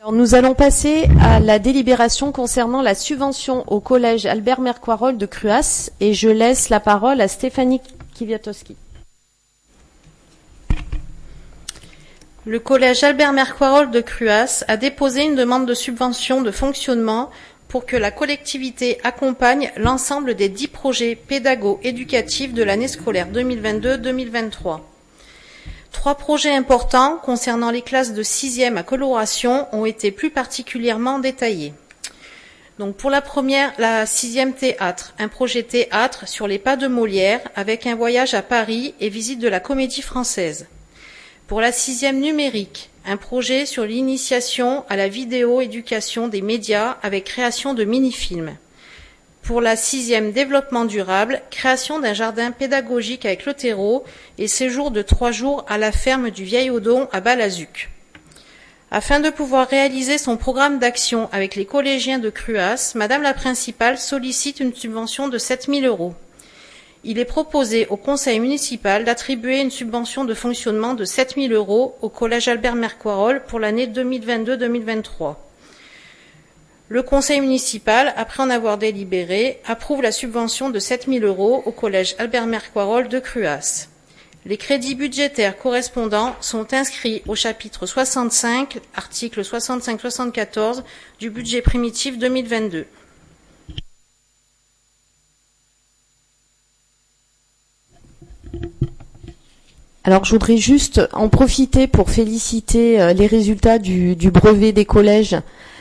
Alors, nous allons passer à la délibération concernant la subvention au collège Albert Mercoirol de Cruas et je laisse la parole à Stéphanie Kiwiatowski. Le collège Albert Mercoirol de Cruas a déposé une demande de subvention de fonctionnement pour que la collectivité accompagne l'ensemble des 10 projets pédago-éducatifs de l'année scolaire 2022-2023. 3 projets importants concernant les classes de 6e à coloration ont été plus particulièrement détaillés. Donc pour la première, la 6e théâtre, un projet théâtre sur les pas de Molière avec un voyage à Paris et visite de la Comédie Française. Pour la 6e numérique, un projet sur l'initiation à la vidéo-éducation des médias avec création de mini-films. Pour la 6e développement durable, création d'un jardin pédagogique avec le terreau et séjour de 3 jours à la ferme du Vieil Odon à Balazuc. Afin de pouvoir réaliser son programme d'action avec les collégiens de Cruas, Madame la principale sollicite une subvention de 7 000 €. Il est proposé au conseil municipal d'attribuer une subvention de fonctionnement de 7 000 € au collège Albert Mercoirol pour l'année 2022-2023. Le conseil municipal, après en avoir délibéré, approuve la subvention de 7 000 € au collège Albert Mercoirol de Cruas. Les crédits budgétaires correspondants sont inscrits au chapitre 65, article 65-74 du budget primitif 2022. Alors, je voudrais juste en profiter pour féliciter les résultats du brevet des collèges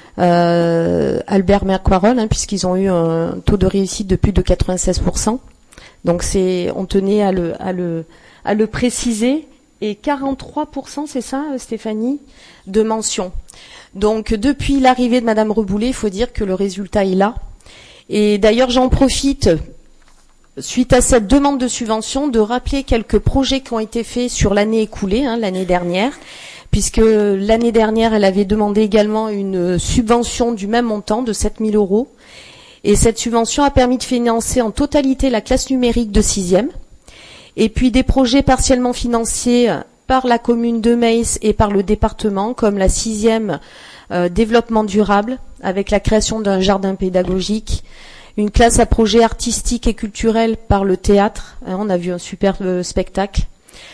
Albert Mercoirol, puisqu'ils ont eu un taux de réussite de plus de 96%. Donc, on tenait à le préciser. Et 43%, c'est ça, Stéphanie, de mention. Donc, depuis l'arrivée de Madame Reboulet, il faut dire que le résultat est là. Et d'ailleurs, j'en profite, suite à cette demande de subvention, de rappeler quelques projets qui ont été faits sur l'année écoulée, l'année dernière, puisque l'année dernière, elle avait demandé également une subvention du même montant de 7 000 €. Et cette subvention a permis de financer en totalité la classe numérique de 6e. Et puis des projets partiellement financés par la commune de Metz et par le département, comme la 6e développement durable, avec la création d'un jardin pédagogique, une classe à projet artistique et culturel par le théâtre. On a vu un superbe spectacle.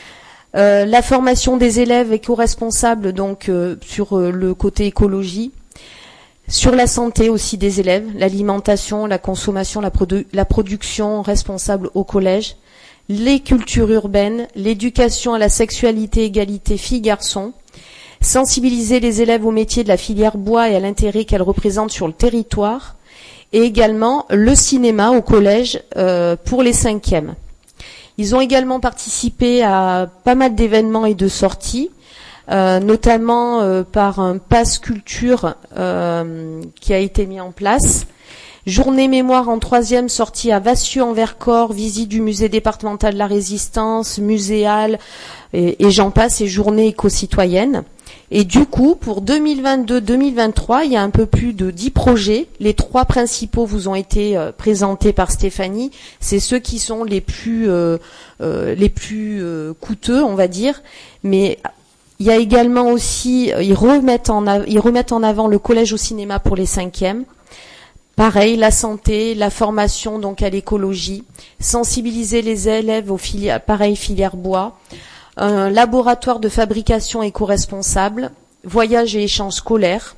La formation des élèves éco-responsables, donc sur le côté écologie. Sur la santé aussi des élèves, l'alimentation, la consommation, la production responsable au collège. Les cultures urbaines, l'éducation à la sexualité, égalité filles-garçons. Sensibiliser les élèves au métier de la filière bois et à l'intérêt qu'elle représente sur le territoire. Et également le cinéma au collège pour les 5e. Ils ont également participé à pas mal d'événements et de sorties, notamment par un pass culture qui a été mis en place. Journée mémoire en 3e, sortie à Vassieux en Vercors, visite du musée départemental de la Résistance, muséale, et j'en passe, et journée éco-citoyenne. Et du coup, pour 2022-2023, il y a un peu plus de 10 projets. Les 3 principaux vous ont été présentés par Stéphanie. C'est ceux qui sont les plus coûteux, on va dire. Mais il y a également aussi, ils remettent en avant le collège au cinéma pour les 5e. Pareil, la santé, la formation donc à l'écologie, sensibiliser les élèves aux filières bois. Un laboratoire de fabrication éco-responsable, voyage et échange scolaire,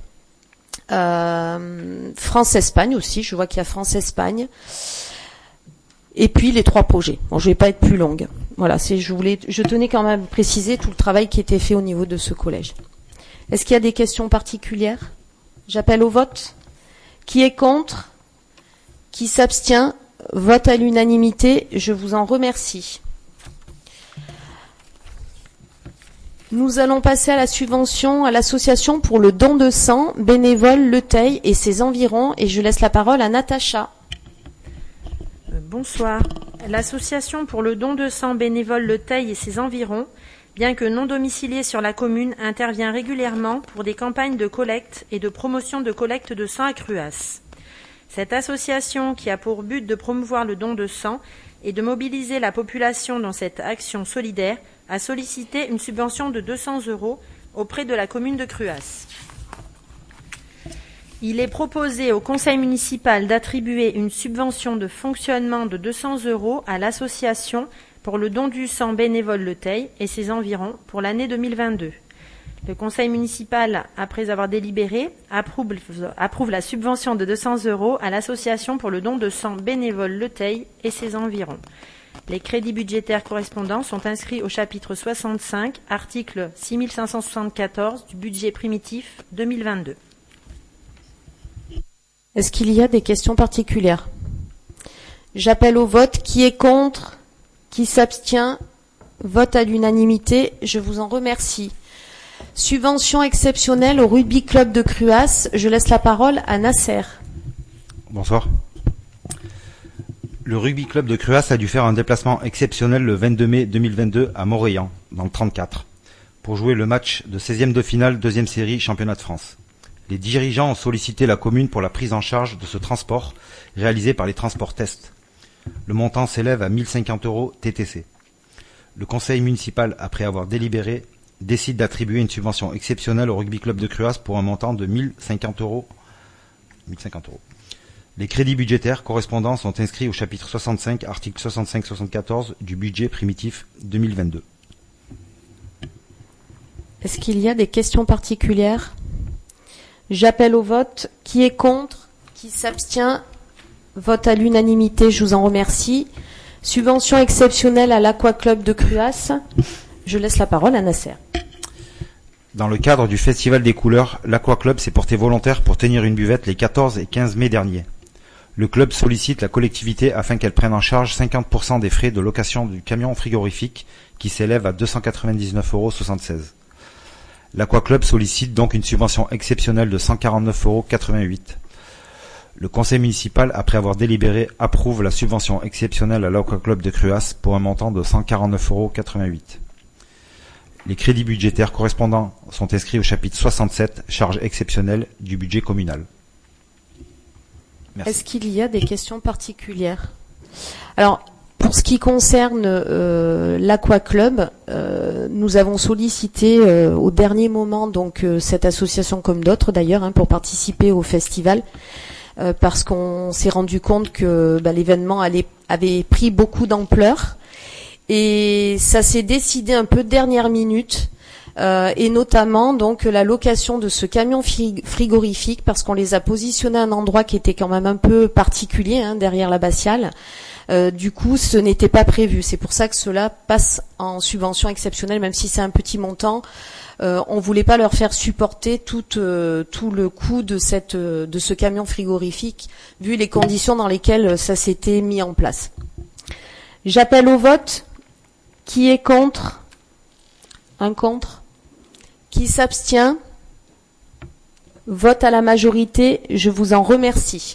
France-Espagne aussi, je vois qu'il y a France-Espagne, et puis les 3 projets. Bon, je vais pas être plus longue. Voilà, je tenais quand même à préciser tout le travail qui était fait au niveau de ce collège. Est-ce qu'il y a des questions particulières? J'appelle au vote. Qui est contre? Qui s'abstient? Vote à l'unanimité. Je vous en remercie. Nous allons passer à la subvention à l'association pour le don de sang, bénévole Le Teil et ses environs, et je laisse la parole à Natacha. Bonsoir. L'association pour le don de sang bénévole Le Teil et ses environs, bien que non domiciliée sur la commune, intervient régulièrement pour des campagnes de collecte et de promotion de collecte de sang à Cruas. Cette association, qui a pour but de promouvoir le don de sang et de mobiliser la population dans cette action solidaire, a sollicité une subvention de 200 € auprès de la commune de Cruas. Il est proposé au conseil municipal d'attribuer une subvention de fonctionnement de 200 € à l'association pour le don du sang bénévole Le Teil et ses environs pour l'année 2022. Le conseil municipal, après avoir délibéré, approuve la subvention de 200 € à l'association pour le don de sang bénévole Le Teil et ses environs. Les crédits budgétaires correspondants sont inscrits au chapitre 65, article 6574 du budget primitif 2022. Est-ce qu'il y a des questions particulières? J'appelle au vote. Qui est contre? Qui s'abstient? Vote à l'unanimité. Je vous en remercie. Subvention exceptionnelle au rugby club de Cruas. Je laisse la parole à Nasser. Bonsoir. Le rugby club de Cruas a dû faire un déplacement exceptionnel le 22 mai 2022 à Montréyan, dans le 34, pour jouer le match de 16e de finale, deuxième série, championnat de France. Les dirigeants ont sollicité la commune pour la prise en charge de ce transport réalisé par les transports tests. Le montant s'élève à 1050 € TTC. Le conseil municipal, après avoir délibéré, décide d'attribuer une subvention exceptionnelle au rugby club de Cruas pour un montant de 1050 €. Les crédits budgétaires correspondants sont inscrits au chapitre 65, article 65-74 du budget primitif 2022. Est-ce qu'il y a des questions particulières? J'appelle au vote. Qui est contre? Qui s'abstient? Vote à l'unanimité. Je vous en remercie. Subvention exceptionnelle à l'Aqua Club de Cruas. Je laisse la parole à Nasser. Dans le cadre du Festival des couleurs, l'Aqua Club s'est porté volontaire pour tenir une buvette les 14 et 15 mai dernier. Le club sollicite la collectivité afin qu'elle prenne en charge 50% des frais de location du camion frigorifique qui s'élève à 299,76 €. L'Aqua Club sollicite donc une subvention exceptionnelle de 149,88 €. Le conseil municipal, après avoir délibéré, approuve la subvention exceptionnelle à l'Aqua Club de Cruas pour un montant de 149,88 €. Les crédits budgétaires correspondants sont inscrits au chapitre 67, charges exceptionnelles du budget communal. Merci. Est-ce qu'il y a des questions particulières? Alors, pour ce qui concerne l'Aqua Club, nous avons sollicité au dernier moment donc cette association comme d'autres d'ailleurs pour participer au festival parce qu'on s'est rendu compte que l'événement avait pris beaucoup d'ampleur et ça s'est décidé un peu dernière minute. Et notamment donc la location de ce camion frigorifique parce qu'on les a positionnés à un endroit qui était quand même un peu particulier derrière l'abbatiale. Du coup, ce n'était pas prévu. C'est pour ça que cela passe en subvention exceptionnelle, même si c'est un petit montant. On voulait pas leur faire supporter tout le coût de ce camion frigorifique, vu les conditions dans lesquelles ça s'était mis en place. J'appelle au vote. Qui est contre? Un contre. Qui s'abstient? Vote à la majorité. Je vous en remercie.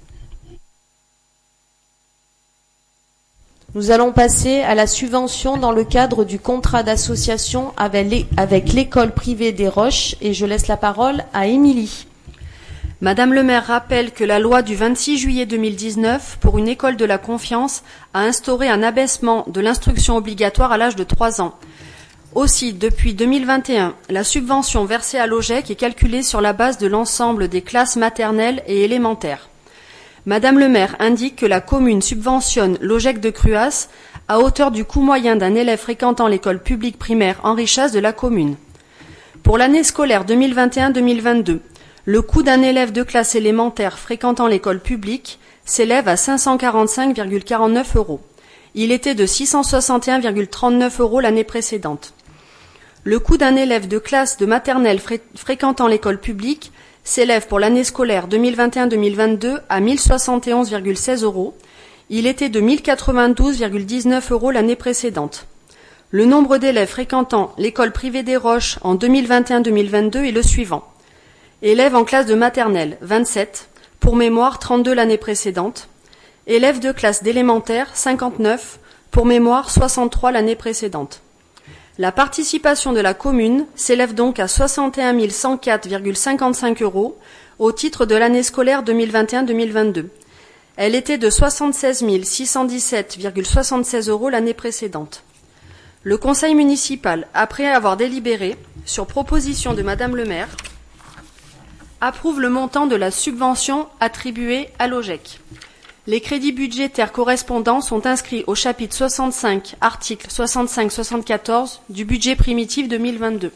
Nous allons passer à la subvention dans le cadre du contrat d'association avec l'école privée des Roches et je laisse la parole à Émilie. Madame le maire rappelle que la loi du 26 juillet 2019 pour une école de la confiance a instauré un abaissement de l'instruction obligatoire à l'âge de 3 ans. Aussi, depuis 2021, la subvention versée à l'OGEC est calculée sur la base de l'ensemble des classes maternelles et élémentaires. Madame le maire indique que la commune subventionne l'OGEC de Cruas à hauteur du coût moyen d'un élève fréquentant l'école publique primaire Henri Chasse de la commune. Pour l'année scolaire 2021-2022, le coût d'un élève de classe élémentaire fréquentant l'école publique s'élève à 545,49 €. Il était de 661,39 € l'année précédente. Le coût d'un élève de classe de maternelle fréquentant l'école publique s'élève pour l'année scolaire 2021-2022 à 1071,16 €. Il était de 1092,19 € l'année précédente. Le nombre d'élèves fréquentant l'école privée des Roches en 2021-2022 est le suivant. Élèves en classe de maternelle, 27, pour mémoire 32 l'année précédente. Élèves de classe d'élémentaire, 59, pour mémoire 63 l'année précédente. La participation de la commune s'élève donc à 61 104,55 € au titre de l'année scolaire 2021-2022. Elle était de 76 617,76 € l'année précédente. Le conseil municipal, après avoir délibéré, sur proposition de Madame le maire, Approuve le montant de la subvention attribuée à l'OGEC. Les crédits budgétaires correspondants sont inscrits au chapitre 65, article 65-74 du budget primitif 2022.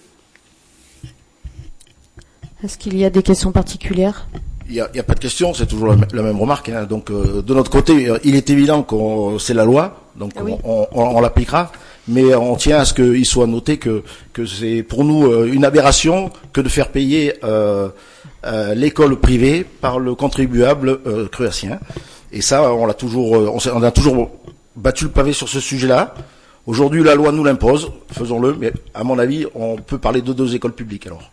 Est-ce qu'il y a des questions particulières ? Il y a pas de question, c'est toujours la même remarque. Hein. Donc, de notre côté, il est évident que c'est la loi, donc oui. on l'appliquera, mais on tient à ce qu'il soit noté que c'est pour nous une aberration que de faire payer l'école privée par le contribuable cruacien. Et ça, on a toujours battu le pavé sur ce sujet-là. Aujourd'hui, la loi nous l'impose, faisons-le, mais à mon avis, on peut parler de 2 écoles publiques alors.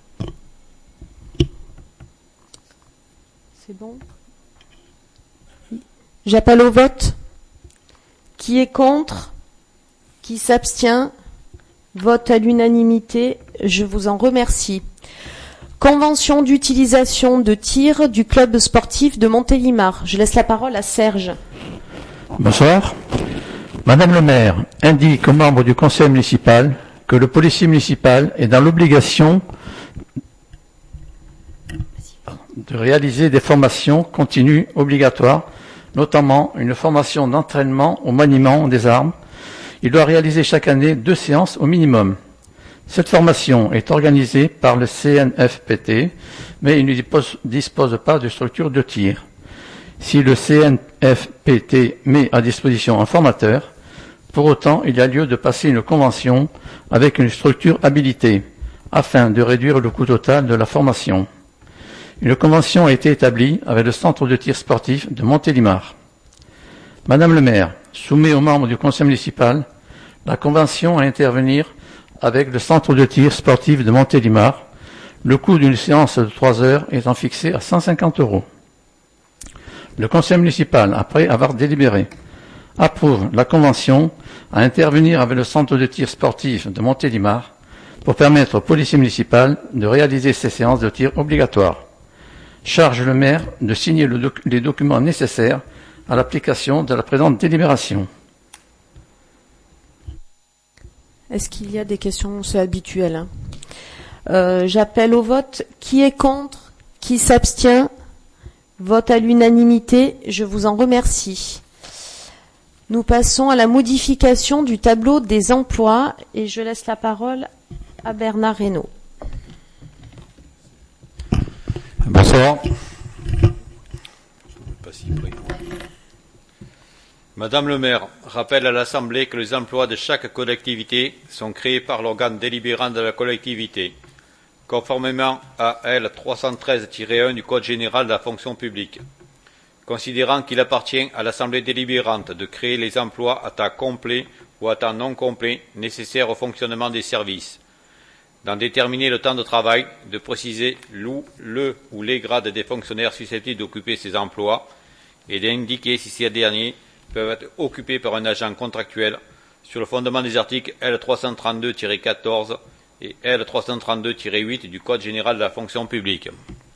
C'est bon. J'appelle au vote. Qui est contre ? Qui s'abstient ? Vote à l'unanimité. Je vous en remercie. Convention d'utilisation de tir du club sportif de Montélimar. Je laisse la parole à Serge. Bonsoir. Madame le maire indique aux membres du conseil municipal que le policier municipal est dans l'obligation de réaliser des formations continues obligatoires, notamment une formation d'entraînement au maniement des armes. Il doit réaliser chaque année 2 séances au minimum. Cette formation est organisée par le CNFPT, mais il ne dispose pas de structure de tir. Si le CNFPT met à disposition un formateur, pour autant, il y a lieu de passer une convention avec une structure habilitée, afin de réduire le coût total de la formation. Une convention a été établie avec le centre de tir sportif de Montélimar. Madame le maire soumet aux membres du conseil municipal la convention à intervenir avec le centre de tir sportif de Montélimar, le coût d'une séance de 3 heures étant fixé à 150 €. Le conseil municipal, après avoir délibéré, approuve la convention à intervenir avec le centre de tir sportif de Montélimar pour permettre au policier municipal de réaliser ces séances de tir obligatoires. Charge le maire de signer les documents nécessaires à l'application de la présente délibération. Est-ce qu'il y a des questions ? C'est habituel. J'appelle au vote. Qui est contre ? Qui s'abstient ? Vote à l'unanimité. Je vous en remercie. Nous passons à la modification du tableau des emplois et je laisse la parole à Bernard Reynaud. Bonsoir. Madame le maire rappelle à l'Assemblée que les emplois de chaque collectivité sont créés par l'organe délibérant de la collectivité, conformément à L 313-1 du Code général de la fonction publique. Considérant qu'il appartient à l'Assemblée délibérante de créer les emplois à temps complet ou à temps non complet nécessaires au fonctionnement des services, d'en déterminer le temps de travail, de préciser le ou les grades des fonctionnaires susceptibles d'occuper ces emplois et d'indiquer si ces derniers peuvent être occupés par un agent contractuel sur le fondement des articles L 332-14 et L 332-8 du Code général de la fonction publique.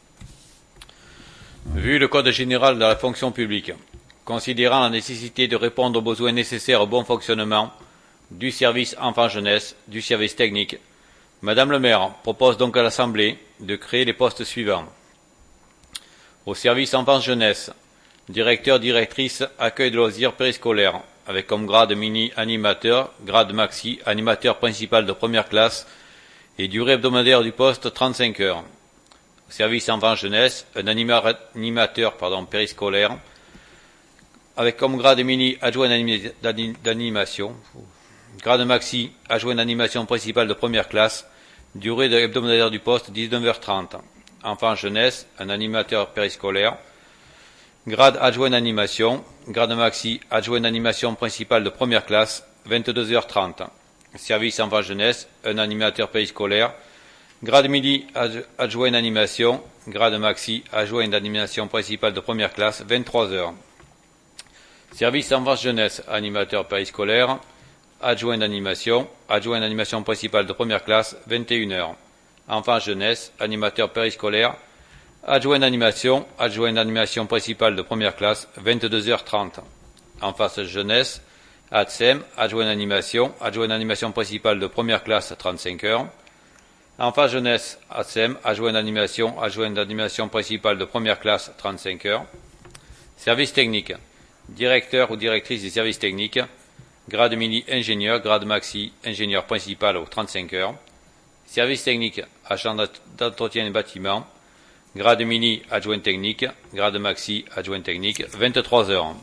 Vu le Code général de la fonction publique, considérant la nécessité de répondre aux besoins nécessaires au bon fonctionnement du service enfant-jeunesse, du service technique, Madame le maire propose donc à l'Assemblée de créer les postes suivants. Au service enfance-jeunesse, directeur-directrice accueil de loisirs périscolaires, avec comme grade mini-animateur, grade maxi, animateur principal de première classe et durée hebdomadaire du poste 35 heures. Au service enfance-jeunesse, un animateur périscolaire, avec comme grade mini adjoint d'animation, grade maxi, adjoint d'animation principale de première classe, durée hebdomadaire du poste 19h30. Enfant jeunesse, un animateur périscolaire. Grade adjoint d'animation, grade maxi, adjoint d'animation principale de première classe, 22h30. Service enfant jeunesse, un animateur périscolaire. Grade midi, adjoint d'animation, grade maxi, adjoint d'animation principale de première classe, 23h. Service enfant jeunesse, animateur périscolaire. Adjoint d'animation principale de première classe, 21h. Enfant jeunesse, animateur périscolaire, adjoint d'animation principale de première classe, 22h30. Enfance jeunesse, ADSEM, adjoint d'animation principale de première classe, 35h. Enfants jeunesse, ATSEM, adjoint d'animation principale de première classe, 35 heures. Service technique, directeur ou directrice des services techniques, grade mini ingénieur, grade maxi ingénieur principal aux 35 heures. Service technique, agent d'entretien des bâtiments, grade mini adjoint technique, grade maxi adjoint technique, 23 heures.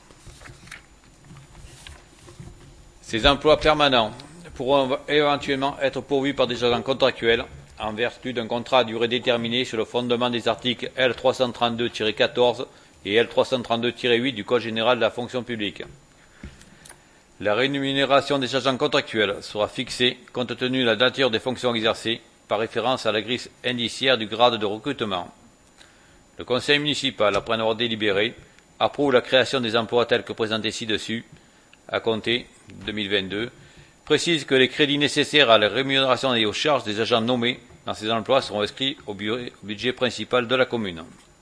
Ces emplois permanents pourront éventuellement être pourvus par des agents contractuels en vertu d'un contrat à durée déterminée sur le fondement des articles L332-14 et L332-8 du Code général de la fonction publique. La rémunération des agents contractuels sera fixée compte tenu de la nature des fonctions exercées par référence à la grille indiciaire du grade de recrutement. Le conseil municipal, après en avoir délibéré, approuve la création des emplois tels que présentés ci-dessus, à compter 2022, précise que les crédits nécessaires à la rémunération et aux charges des agents nommés dans ces emplois seront inscrits au budget principal de la commune.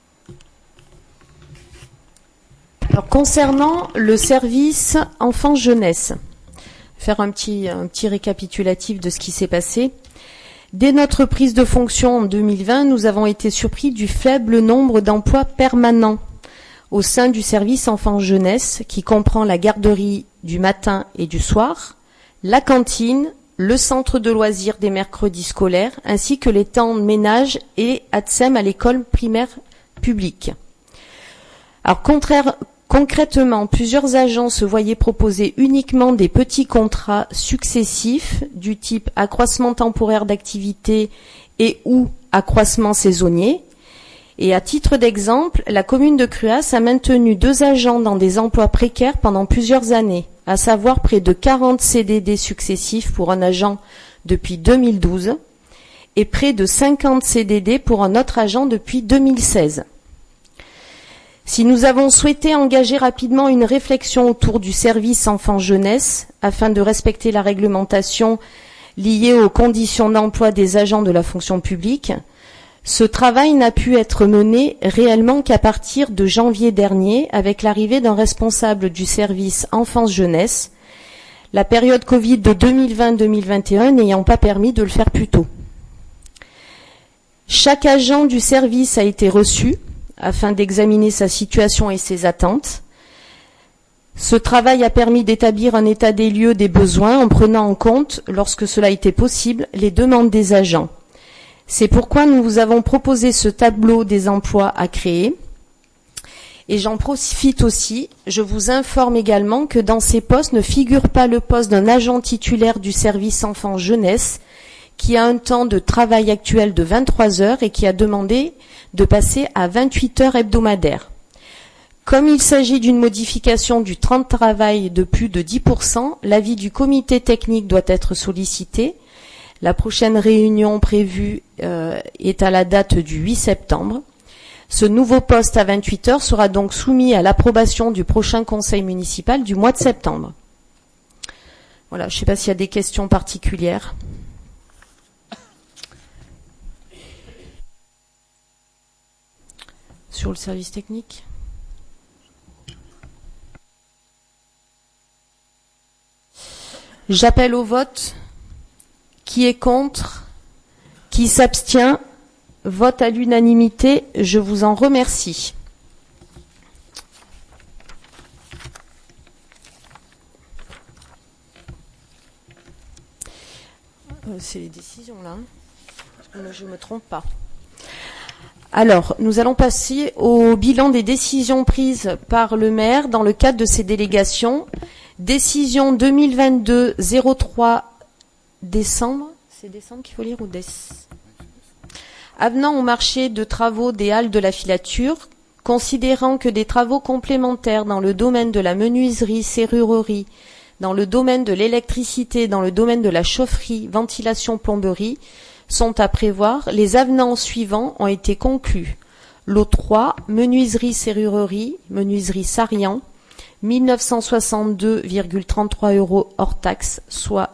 Alors, concernant le service enfants-jeunesse, faire un petit récapitulatif de ce qui s'est passé. Dès notre prise de fonction en 2020, nous avons été surpris du faible nombre d'emplois permanents au sein du service enfants-jeunesse, qui comprend la garderie du matin et du soir, la cantine, le centre de loisirs des mercredis scolaires, ainsi que les temps de ménage et ATSEM à l'école primaire publique. Alors, concrètement, plusieurs agents se voyaient proposer uniquement des petits contrats successifs du type accroissement temporaire d'activité et ou accroissement saisonnier. Et à titre d'exemple, la commune de Cruas a maintenu 2 agents dans des emplois précaires pendant plusieurs années, à savoir près de 40 CDD successifs pour un agent depuis 2012 et près de 50 CDD pour un autre agent depuis 2016. Si nous avons souhaité engager rapidement une réflexion autour du service enfants-jeunesse afin de respecter la réglementation liée aux conditions d'emploi des agents de la fonction publique, ce travail n'a pu être mené réellement qu'à partir de janvier dernier avec l'arrivée d'un responsable du service enfance-jeunesse, la période Covid de 2020-2021 n'ayant pas permis de le faire plus tôt. Chaque agent du service a été reçu afin d'examiner sa situation et ses attentes. Ce travail a permis d'établir un état des lieux des besoins en prenant en compte, lorsque cela était possible, les demandes des agents. C'est pourquoi nous vous avons proposé ce tableau des emplois à créer. Et j'en profite aussi, je vous informe également que dans ces postes ne figure pas le poste d'un agent titulaire du service enfants-jeunesse qui a un temps de travail actuel de 23 heures et qui a demandé de passer à 28 heures hebdomadaires. Comme il s'agit d'une modification du temps de travail de plus de 10%, l'avis du comité technique doit être sollicité. La prochaine réunion prévue est à la date du 8 septembre. Ce nouveau poste à 28 heures sera donc soumis à l'approbation du prochain conseil municipal du mois de septembre. Voilà, je ne sais pas s'il y a des questions particulières. Sur le service technique. J'appelle au vote. Qui est contre? Qui s'abstient? Vote à l'unanimité. Je vous en remercie. C'est les décisions là. Je ne me trompe pas. Alors, nous allons passer au bilan des décisions prises par le maire dans le cadre de ces délégations. Décision 2022-03 décembre. C'est décembre qu'il faut lire ou avenant au marché de travaux des halles de la filature, considérant que des travaux complémentaires dans le domaine de la menuiserie, serrurerie, dans le domaine de l'électricité, dans le domaine de la chaufferie, ventilation, plomberie, sont à prévoir, les avenants suivants ont été conclus. Lot 3, menuiserie serrurerie, menuiserie Sarian, 1962,33 € hors taxe, soit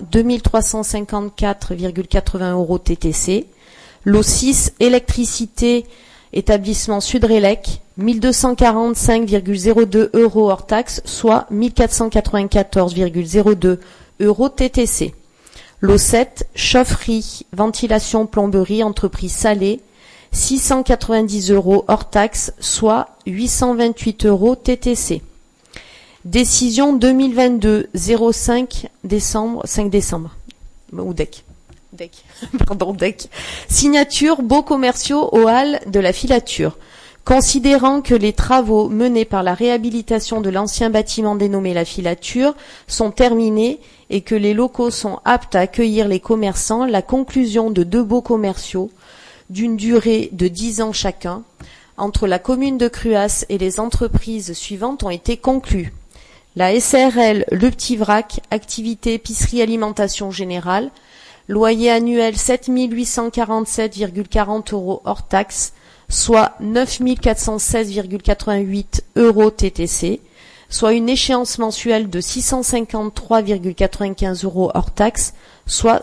2354,80 € TTC. Lot 6, électricité, établissement Sudrelec, 1245,02 € hors taxe, soit 1494,02 € TTC. Lot 7, chaufferie, ventilation, plomberie, entreprise salée, 690 € hors taxe, soit 828 € TTC. Décision 2022-05 décembre, 5 décembre, ou DEC. Pardon, DEC. Signature, baux commerciaux aux halles de la filature. Considérant que les travaux menés par la réhabilitation de l'ancien bâtiment dénommé la filature sont terminés et que les locaux sont aptes à accueillir les commerçants, la conclusion de 2 baux commerciaux d'une durée de 10 ans chacun entre la commune de Cruas et les entreprises suivantes ont été conclues. La SARL Le Petit Vrac, activité épicerie alimentation générale, loyer annuel 7 847,40 € hors taxe, soit 9 416,88 € TTC, soit une échéance mensuelle de 653,95 € hors taxe, soit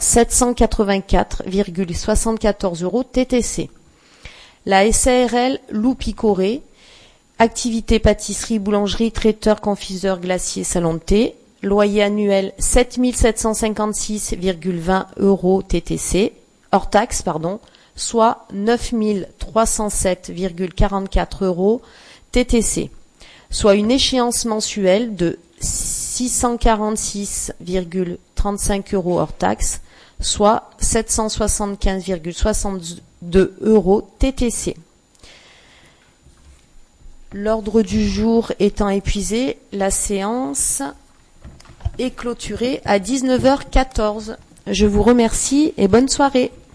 784,74 € TTC. La SARL Loup Picoré, activité pâtisserie, boulangerie, traiteur, confiseur, glacier, salon de thé, loyer annuel 7 756,20 € TTC, hors taxe, soit 9 307,44 € TTC, soit une échéance mensuelle de 646,35 € hors taxe, soit 775,62 € TTC. L'ordre du jour étant épuisé, la séance est clôturée à 19h14. Je vous remercie et bonne soirée.